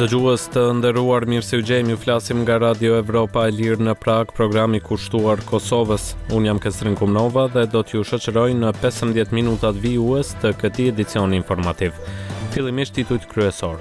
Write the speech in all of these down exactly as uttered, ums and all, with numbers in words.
Dëgjues të nderuar, mirë se u gjejmë, ju flasim nga Radio Evropa e Lirë në Prag, programi kushtuar Kosovës. Unë jam Kestrin Kumnova dhe do t'ju shoqëroj në pesëmbëdhjetë minutat vijues të këtij edicioni informativ. Fillimisht titujt kryesor.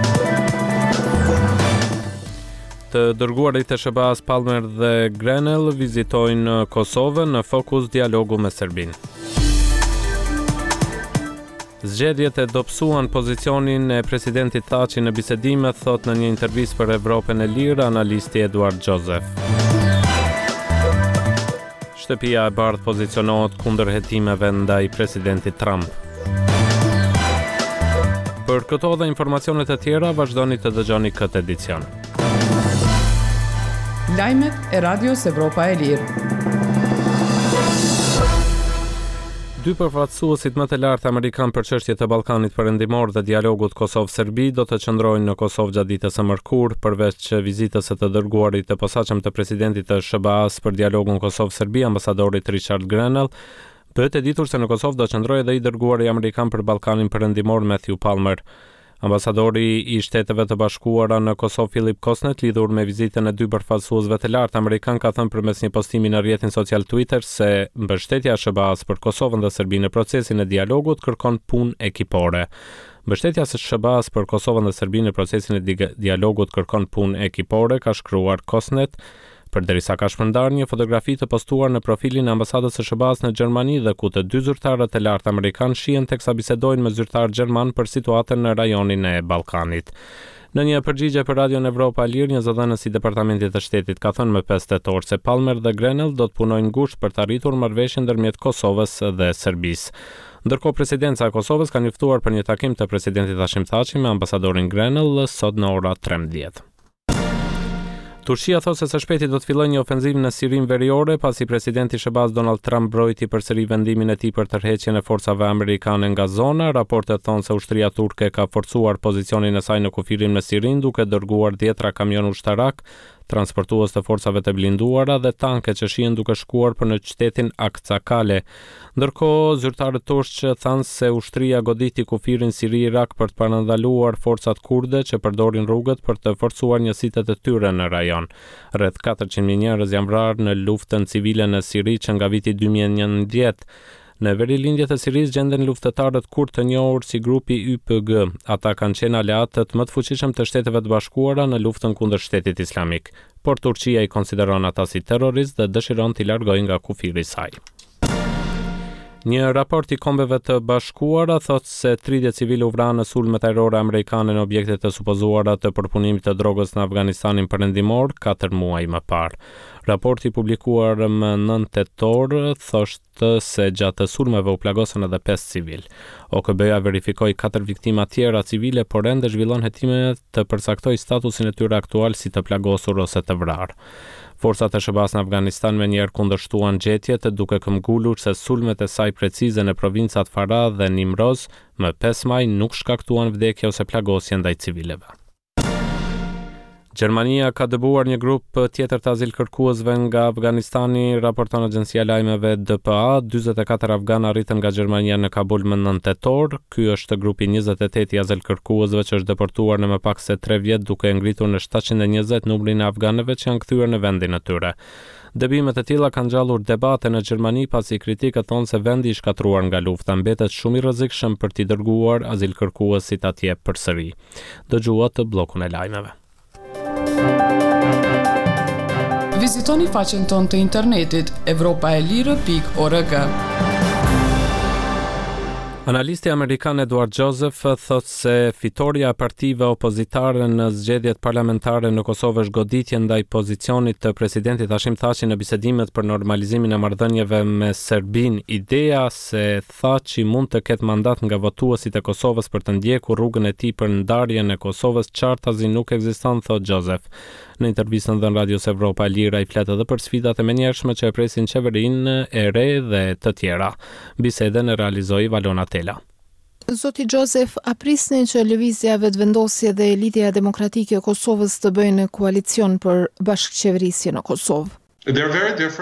Të dërguarit e S B A-s Palmer dhe Grenell vizitojnë Kosovën në fokus dialogu me Serbinë. Zgjedhjet e dobësuan pozicionin e presidentit Thaçi në bisedime, thot në një intervistë për Evropën e Lirë analisti Eduard Joseph. Shtëpia e Bardhë pozicionohet kundër hetimeve ndaj presidentit Trump. Për këto dhe informacionet e tjera, vazhdoni të dëgjoni këtë edicion. Lajmet e Radios Evropa e Lirë. Dy përfaqësuesit më të lartë amerikan për çështjet e Ballkanit Perëndimor dhe dialogut Kosovë-Serbi do të qëndrojnë në Kosovë gjatë ditës së mërkurë, përveç vizitës së të dërguarit të posaçëm të presidentit të S B A-s për dialogun Kosovë-Serbi, ambasadorit Richard Grenell. Bëhet e ditur se në Kosovë do qëndrojë edhe i dërguari amerikan për Ballkanin Perëndimor Matthew Palmer. Ambasadori i Shteteve të Bashkuara në Kosovë Philip Kosnet, lidhur me vizitën e dy përfaqësuesve të lartë amerikan, ka thënë përmes një postimi në rrjetin social Twitter se mbështetja e S B A-s për Kosovën dhe Serbinë në procesin e dialogut kërkon punë ekipore. Mbështetja e S B A-s për Kosovën dhe Serbinë në procesin e di- dialogut kërkon punë ekipore, ka shkruar Kosnet, përderisa ka shpërndar një fotografi të postuar në profilin e ambasadës së S B A-s në Gjermani dhe ku të dy zyrtarët e lartë amerikan shihen teksa bisedojnë me zyrtar gjerman për situatën në rajonin e Ballkanit. Në një përgjigje për Radion Evropa e Lirë, një zëdhënës i Departamentit të Shtetit ka thënë më pesë tetor se Palmer dhe Grenell do të punojnë ngushtë për të arritur marrëveshje ndërmjet Kosovës dhe Serbisë. Ndërkohë, presidenca e Kosovës ka njoftuar për një takim të presidentit Hashim Thaçi me ambasadorin Grenell sot në ora trembëdhjetë. Turqia thosë se së shpejti do të fillojë një ofenzivë në Sirinë veriore pasi presidenti i S B A-s Donald Trump mbrojti përsëri vendimin e tij për tërheqjen e forcave amerikane nga zona. Raportet thonë se ushtria turke ka forcuar pozicionin e saj në kufirin në Sirinë duke dërguar dhjetra kamion ushtarak, transportues të forcave të blinduara dhe tanke që shihen duke shkuar për në qytetin Akçakale. Ndërkohë, zyrtarët turqë thanë se ushtria goditi kufirin Siri-Irak për të parandaluar forcat kurde që përdorin rrugët për të forcuar njësitë të tyre në rajon. Rreth katërqind mijë njerëz janë vrarë në luftën civile në Siri që nga viti dy mijë e njëntëdhjetë. Në verilindjet e Sirisë gjenden luftëtarët kurd të njohur si grupi Y P G. Ata kanë qenë aleatët më të fuqishëm të Shteteve të Bashkuara në luftën kundër Shtetit Islamik, por Turqia i konsideron ata si terrorist dhe dëshiron t'i largojë nga kufiri i saj. Një raport i Kombeve të Bashkuara thotë se tridhjetë civilë u vranë në sulme terrore amerikane në objekte të supozuara të përpunimit të drogës në Afganistanin Perëndimor katër muaj më parë. Raporti publikuar më nëntë tetor thoshte se gjatë sulmeve u plagosën edhe pesë civil. O K B-ja verifikoi katër viktima tjera civile, por ende zhvillon hetime të përcaktoj statusin e tyre aktual si të plagosur ose të vrarë. Forcat e S B A-s në Afganistan me njerë kundërshtuan gjetjet duke këmbgulur se sulmet e saj precize në provincat Farah dhe Nimroz më pesë maj nuk shkaktuan vdekje ose plagosje ndaj civileve. Gjermania ka dëbuar një grup tjetër të azilkërkuesve nga Afganistani, raporton agjencia lajmeve D P A. dyzet e katër afganë arritën nga Gjermania në Kabul më nëntë tetor. Ky është grupi njëzet e tetë i azilkërkuesve që është deportuar në më pak se tre vjet duke ngritur në shtatëqind e njëzet numrin e afganëve që janë kthyer në vendin e tyre. Dëbimet e tilla kanë ngjallur debate në Gjermani pasi kritikët thonë se vendi i shkatruar nga lufta mbetet shumë i rrezikshëm për t'i dërguar azilkërkuesit atje përsëri. Dëgjuat të bllokun e lajmeve. Vizitoni faqen tonë të internetit evropa e lirë pikë org. Analisti amerikan Eduard Joseph thotë se fitoria e partive opozitare në zgjedhjet parlamentare në Kosovë është goditje ndaj pozicionit të presidentit Hashim Thaçi në bisedimet për normalizimin e marrëdhënieve me Serbinë. Ideja se Thaçi mund të ketë mandat nga votuesit e Kosovës për të ndjekur rrugën e tij për ndarjen e Kosovës qartazi nuk ekziston, thotë Joseph. Në intervistën dhënë Radios Evropa e Lirë, ai flet edhe për sfidat e menjëhershme që e presin qeverinë e re dhe të tjera. Bisedën e realizoi Valona Tela. Zoti Joseph, a prisni që lëvizja vetëvendosje dhe Lidhja Demokratike e Kosovës të bëjnë koalicion për bashkëqeverisje në Kosovë? They're very different.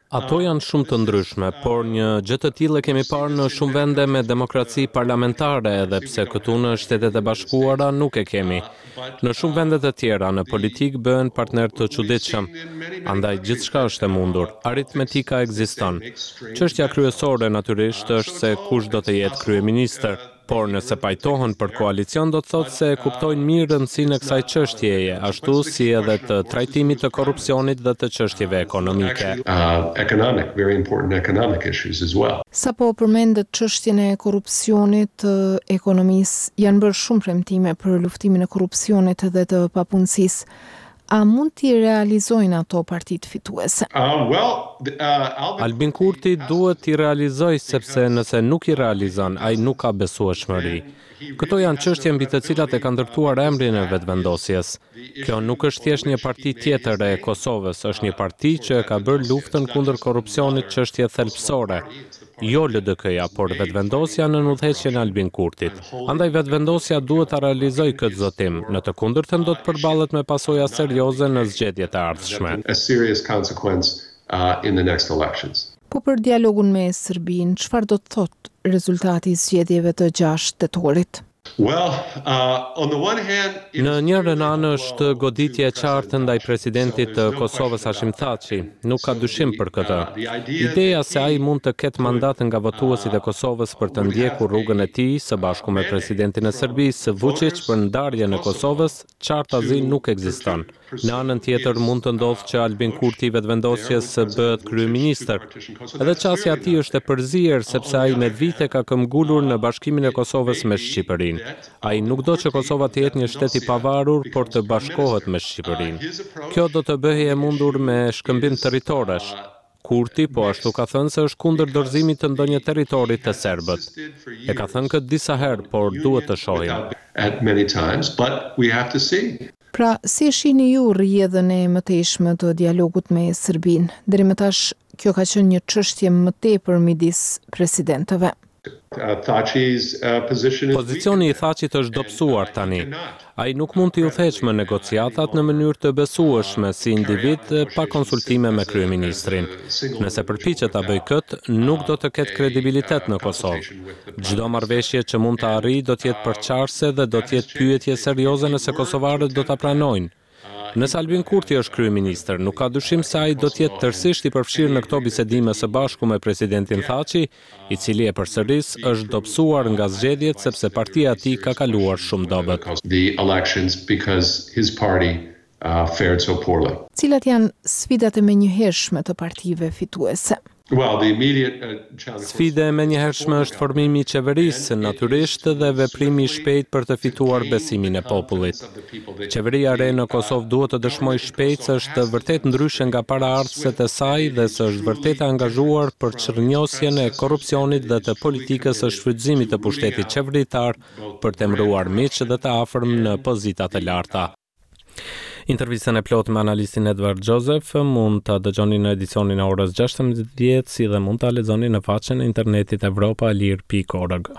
Ato janë shumë të ndryshme, por një gjë të tillë kemi parë në shumë vende me demokraci parlamentare, edhe pse këtu në Shtetet e Bashkuara nuk e kemi. Në shumë vende të tjera në politikë bëhen partner të çuditshëm. Andaj gjithçka është e mundur. Aritmetika ekziston. Çështja kryesore natyrisht është se kush do të jetë kryeministër. Por nëse pajtohen për koalicion do të thotë se kuptojnë mirë rëndësinë e kësaj çështjeje, ashtu si edhe të trajtimit të korrupsionit dhe të çështjeve ekonomike. Uh, economic, very important economic issues as well. Sapo përmendet çështjen e korrupsionit, të ekonomisë, janë bërë shumë premtime për luftimin e korrupsionit dhe të papunësisë. A mund t'i realizojnë ato partitë fituese? Uh, well, uh, Albin Kurti duhet t'i realizoj sepse nëse nuk i realizon, ai nuk ka besueshmëri. Këto janë çështje mbi të cilat e ka ndërtuar emrin e vetëvendosjes. Kjo nuk është thjesht një parti tjetër e Kosovës, është një parti që ka bërë luftën kundër korrupsionit çështje thelbësore. Jo L D K-ja, por vetëvendosja në udhëheqjen e Albin Kurtit. Andaj vetëvendosja duhet ta realizojë këtë zotim, në të kundërtën do të përballet me pasoja serioze në zgjedhjet e ardhshme. a serious consequence uh, in the next elections. Po për dialogun me Serbinë, çfarë do të thotë rezultati i zgjedhjeve të gjashtë tetorit? Well, uh, on the one hand, it Në is njërën anë është goditje e qartë ndaj presidentit të Kosovës Hashim Thaçi, nuk ka dyshim për këtë. Ideja se ai mund të ketë mandat nga votuesit e Kosovës për të ndjekur rrugën e tij së bashku me presidentin e Serbisë Vučić për ndarjen e Kosovës, qartazi nuk ekziston. Në anën tjetër mund të ndodhë që Albin Kurti vetëvendosjes bëhet kryeministër. Edhe qasja e tij është e përzier sepse ai me vite ka këmbgulur në bashkimin e Kosovës me Shqipërinë. Ai nuk do që Kosova të jetë një shtet i pavarur, por të bashkohet me Shqipërinë. Kjo do të bëhej e mundur me shkëmbim territoresh. Kurti po ashtu ka thënë se është kundër dorëzimit të ndonjë territori të serbët. E ka thënë këtë disa herë, por duhet të shohim. at many times, but we have to see. Pra, si shihni ju rrjedhën e mëtejshme të dialogut me Serbinë? Deri më tash, kjo ka qenë një çështje më tepër midis presidentëve. Uh, Thaçi's uh, position is Pozicioni i Thaçit është dobësuar tani. Ai nuk mund të udhëheqë më negociatat në mënyrë të besueshme si individ pa konsultime me kryeministrin. Nëse përpiqet ta bëjë këtë, nuk do të ketë kredibilitet në Kosovë. Çdo marrëveshje që mund të arrijë do të jetë përçarse dhe do të jetë pyetje serioze nëse kosovarët do ta pranojnë. Nëse Albin Kurti është kryeministër, nuk ka dyshim se ai do të jetë tërësisht i përfshirë në këto bisedime së bashku me presidentin Thaçi, i cili e përsëris është dobësuar nga zgjedhjet sepse partia e tij ka kaluar shumë dobët. the elections because his party uh, fared so poorly. Cilat janë sfidat e menjëhershme të partive fituese? Well, the immediate uh, challenge. Sfide e menjëhershme është formimi i qeverisë, natyrisht dhe veprimi i shpejt për të fituar besimin e popullit. Qeveria re në Kosovë duhet të dëshmojë shpejt se është vërtet ndryshe nga paraardhëset e saj dhe se është vërtet e angazhuar për çrrënjosjen e korrupsionit dhe të politikës së shfrytëzimit të pushtetit qeveritar për të emëruar miq dhe të afërm në pozita të larta. Intervistën e plot me analistin Edward Joseph mund ta dëgjoni në edicionin e orës gjashtëmbëdhjetë, si dhe mund ta lexoni në faqen e internetit evropa e lirë pikë org.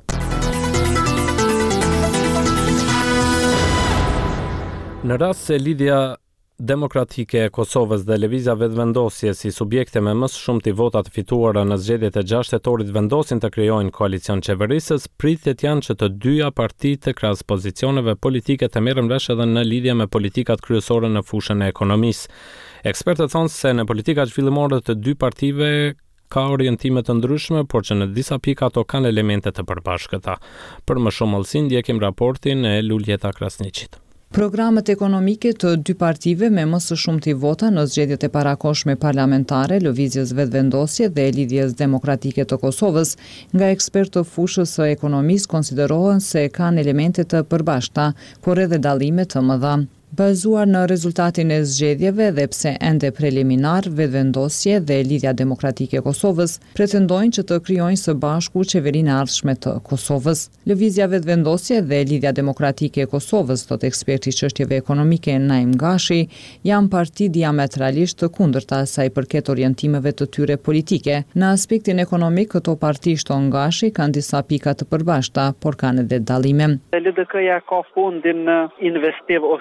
Në rast se lidhja demokratike e Kosovës dhe lëvizja vetëvendosje si subjekte me më shumë të vota të fituara në zgjedhjet e gjashtë tetorit vendosin të krijojnë koalicion qeverisës, pritet janë që të dyja partitë të krahas pozicioneve politike të merren vesh edhe në lidhje me politikat kryesore në fushën e ekonomisë. Ekspertët thonë se në politikat zhvillimore të dy partive ka orientime të ndryshme, por që në disa pika ato kanë elemente të përbashkëta. Për më shumë mallësi ndjekim raportin e Luljeta Krasniqit. Programet ekonomike të dy partive me më së shumti vota në zgjedhjet e parakohshme parlamentare, lëvizjes vetëvendosje dhe lidhjes demokratike të Kosovës, nga ekspertë të fushës së ekonomisë konsiderohen se kanë elemente të përbashkëta, por edhe dallime të mëdha. Bazuar në rezultatin e zgjedhjeve dhe pse ende preliminar, vetëvendosje dhe lidhja demokratike e Kosovës pretendojnë që të krijojnë së bashku qeverinë e ardhshme të Kosovës. Lëvizja vetëvendosje dhe lidhja demokratike e Kosovës, thot eksperti i çështjeve ekonomike Naim Gashi, janë parti diametralisht të kundërta sa i përket orientimeve të tyre politike. Në aspektin ekonomik, këto parti, shton Gashi, kanë disa pika të përbashkëta, por kanë edhe dallime. L D K-ja ka fondin investiv ose të zhvillim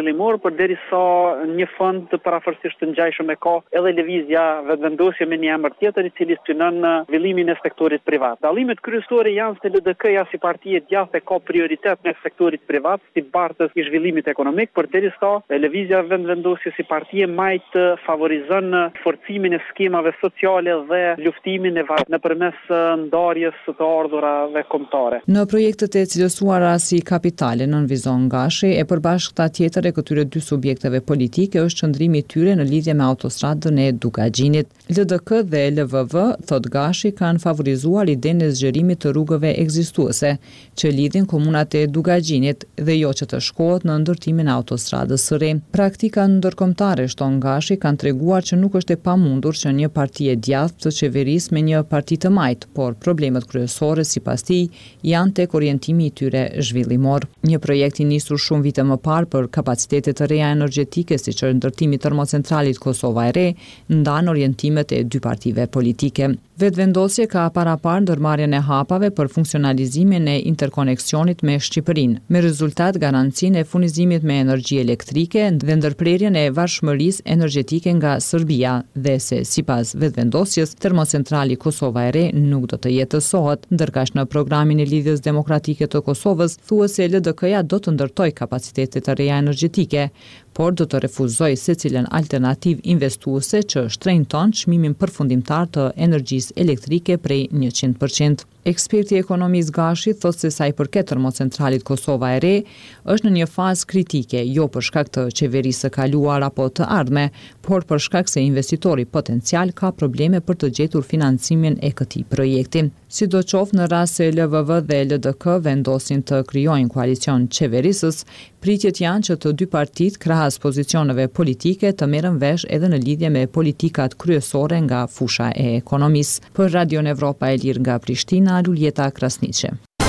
zhvillimor, përderisa një fond parafërsisht të ngjajshëm e ka edhe lëvizja vetëvendosje me një emër tjetër i cili synon zhvillimin e sektorit privat. Dallimet kryesore janë se L D K-ja si parti e djathtë ka prioritet në sektorit privat si bartës i zhvillimit ekonomik, përderisa lëvizja vetëvendosje si parti e majt favorizon forcimin e skemave sociale dhe luftimin e varfërvisë nëpërmes ndarjes së të ardhurave kombëtare. Në projektet e cilësuara si kapitale nën vizon Gashi e përbashkëta tjetër e këtyre dy subjekteve politike është qëndrimi i tyre në lidhje me autostradën e Dugaxhinit. L D K dhe L V V, thot Gashi, kanë favorizuar idenë e zgjerimit të rrugëve ekzistuese që lidhin komunat e Dugaxhinit dhe jo që të shkohet në ndërtimin e autostradës së re. Praktika ndërkombëtare, shton Gashi, kanë treguar që nuk është e pamundur që një parti e djathtë të qeverisë me një parti të majt, por problemet kryesore sipas tij janë tek orientimi i tyre zhvillimor. Një projekt i nisur shumë vite më parë për kapacitete të reja energjetike, siç është ndërtimi i termocentralit Kosova e Re, ndan orientimet e dy partive politike. Vetvendosje ka parapar ndërmarrjen e hapave për funksionalizimin e interkoneksionit me Shqipërinë, me rezultat garancinë e furnizimit me energji elektrike dhe ndërprerjen e varfshmërisë energjetike nga Serbia dhe se sipas vetvendosjes termocentrali Kosova e Re nuk do të jetësohet, ndërkaq në programin e lidhjes demokratike të Kosovës thuhet se L D K-ja do të ndërtojë kapacitete të reja energjetike, por do të refuzojë secilën alternativë investuese që shtrenjton çmimin përfundimtar të energjisë elektrike prej njëqind përqind. Eksperti i ekonomisë Gashi thotë se sa i përket termocentralit Kosova e Re është në një fazë kritike, jo për shkak të qeverisë së kaluar apo të ardhme, por për shkak se investitori potencial ka probleme për të gjetur financimin e këtij projekti. Sidoqoftë në rast se L V V dhe L D K vendosin të krijojnë koalicion qeverisës, pritjet janë që të dy partitë krahas pozicioneve politike të merren vesh edhe në lidhje me politikat kryesore nga fusha e ekonomisë. Për Radion Evropa e Lirë nga Prishtina, Luljeta Krasniqe.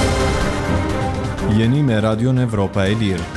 Jeni me Radion Evropa e Lirë.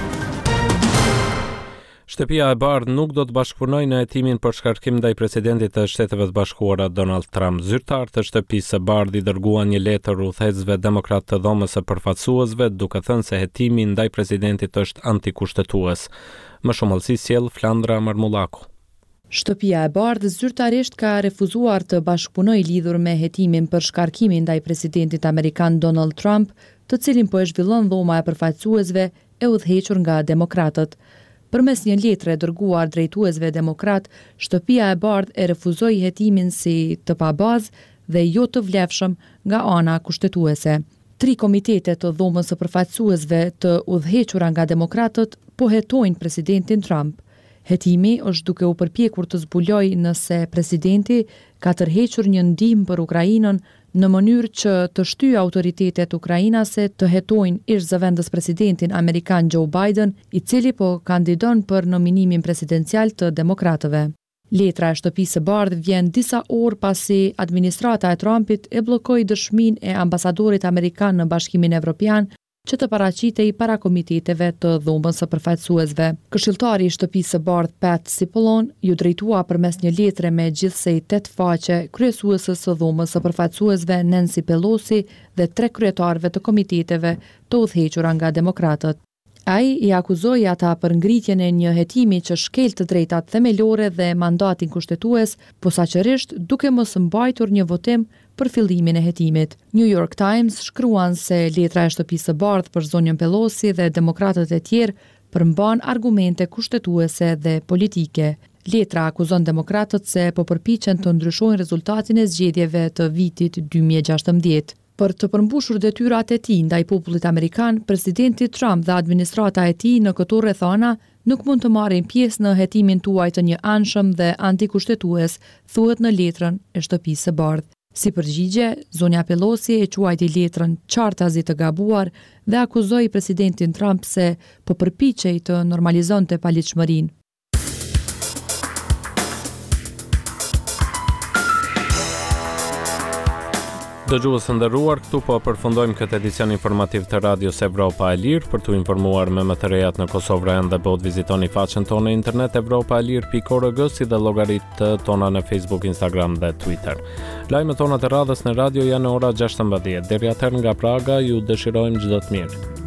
Shtëpia e Bardhë nuk do të bashkëpunojë në hetimin për shkarkim ndaj presidentit të Shteteve të Bashkuara Donald Trump. Zyrtarët e shtëpisë së Bardhë i dërguan një letër udhëheqësve demokrat të dhomës së përfaqësuesve, duke thënë se hetimi ndaj presidentit është antikushtetues. Më shumë ëllësi sjell Flandra Marmullaku. Shtëpia e Bardhë zyrtarisht ka refuzuar të bashkëpunojë lidhur me hetimin për shkarkimin ndaj presidentit amerikan Donald Trump, të cilin po e zhvillon dhoma e përfaqësuesve e udhëhequr nga demokratët. Përmes një letre dërguar drejtuesve demokrat, Shtëpia e Bardhë e refuzoi hetimin si të pabazë dhe jo të vlefshëm nga ana kushtetuese. Tri komitete të dhomës së përfaqësuesve të udhëhequra nga demokratët po hetojnë presidentin Trump. Hetimi është duke u përpjekur të zbulojë nëse presidenti ka tërhequr një ndihmë për Ukrainën në mënyrë që të shtyjë autoritetet ukrainase të hetojnë ish zëvendës presidentin amerikan Joe Biden, i cili po kandidon për nominimin presidencial të demokratëve. Letra e Shtëpisë së Bardhë vjen disa orë pasi administrata e Trumpit e bllokoi dëshminë e ambasadorit amerikan në Bashkimin Evropian që të paraqitej para komiteteve të dhomës së përfaqësuesve. Këshilltari i Shtëpisë së Bardhë Pat Cipollone ju drejtua përmes një letre me gjithsej tetë faqe kryesuesës së dhomës së përfaqësuesve Nancy Pelosi dhe tre kryetarëve të komiteteve të udhëhequra nga demokratët. Ai i akuzoi ata për ngritjen e një hetimi që shkel të drejtat themelore dhe mandatin kushtetues, posaçërisht duke mos mbajtur një votim për fillimin e hetimit. New York Times shkruan se letra e Shtëpisë së Bardhë për zonjën Pelosi dhe demokratët e tjerë përmban argumente kushtetuese dhe politike. Letra akuzon demokratët se po përpiqen të ndryshojnë rezultatin e zgjedhjeve të vitit dy mijë e gjashtëmbëdhjetë. Për të përmbushur detyrat e tij ndaj popullit amerikan, presidenti Trump dhe administrata e tij në këto rrethana nuk mund të marrin pjesë në hetimin tuaj të një anshëm dhe antikushtetues, thuhet në letrën e Shtëpisë së Bardhë. Si përgjigje, zonja Pelosi e quajti letrën qartazi të gabuar dhe akuzoi presidentin Trump se po përpiqej të normalizonte paligjshmërinë. Dëgjues të nderuar, këtu po përfundojmë këtë edicion informativ të Radios Evropa e Lirë. Për t'u informuar me më të rejat në Kosovë dhe bot, vizitoni faqen tonë në internet evropa e lirë pikë org, si dhe llogaritë tona në Facebook, Instagram dhe Twitter. Lajmet tona të radhës në radio janë në ora gjashtëmbëdhjetë. Deri atëherë nga Praga ju dëshirojmë çdo të mirë.